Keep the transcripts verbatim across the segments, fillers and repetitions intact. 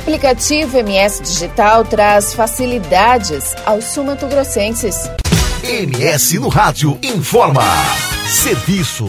aplicativo M S Digital traz facilidades aos sul-mato-grossenses. M S no Rádio informa. Serviço.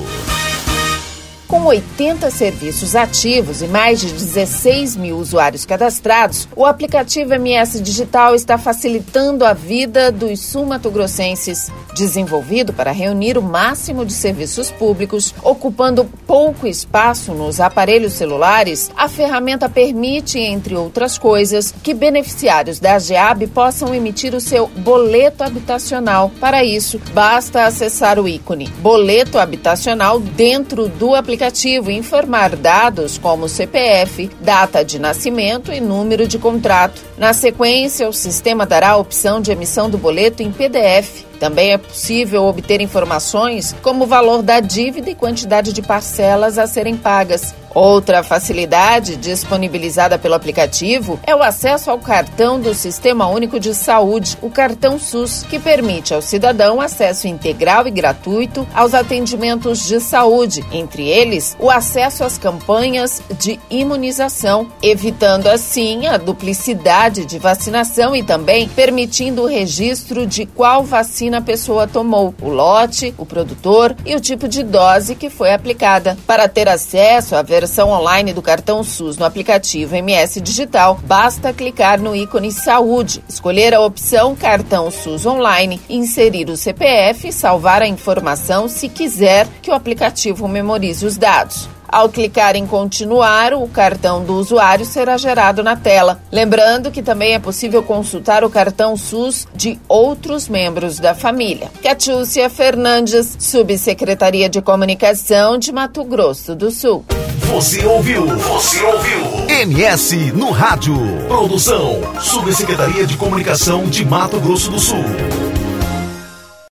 Com oitenta serviços ativos e mais de dezesseis mil usuários cadastrados, o aplicativo M S Digital está facilitando a vida dos sul-mato-grossenses. Desenvolvido para reunir o máximo de serviços públicos, ocupando pouco espaço nos aparelhos celulares, a ferramenta permite, entre outras coisas, que beneficiários da AGEAB possam emitir o seu boleto habitacional. Para isso, basta acessar o ícone Boleto Habitacional dentro do aplicativo e informar dados como C P F, data de nascimento e número de contrato. Na sequência, o sistema dará a opção de emissão do boleto em P D F. Também é possível obter informações como o valor da dívida e quantidade de parcelas a serem pagas. Outra facilidade disponibilizada pelo aplicativo é o acesso ao cartão do Sistema Único de Saúde, o cartão SUS, que permite ao cidadão acesso integral e gratuito aos atendimentos de saúde, entre eles o acesso às campanhas de imunização, evitando assim a duplicidade de vacinação e também permitindo o registro de qual vacina a pessoa tomou, o lote, o produtor e o tipo de dose que foi aplicada. Para ter acesso à versão online do cartão SUS no aplicativo M S Digital, basta clicar no ícone Saúde, escolher a opção Cartão SUS Online, inserir o C P F e salvar a informação se quiser que o aplicativo memorize os dados. Ao clicar em continuar, o cartão do usuário será gerado na tela. Lembrando que também é possível consultar o cartão SUS de outros membros da família. Catiúcia Fernandes, Subsecretaria de Comunicação de Mato Grosso do Sul. Você ouviu? Você ouviu? M S no Rádio. Produção, Subsecretaria de Comunicação de Mato Grosso do Sul.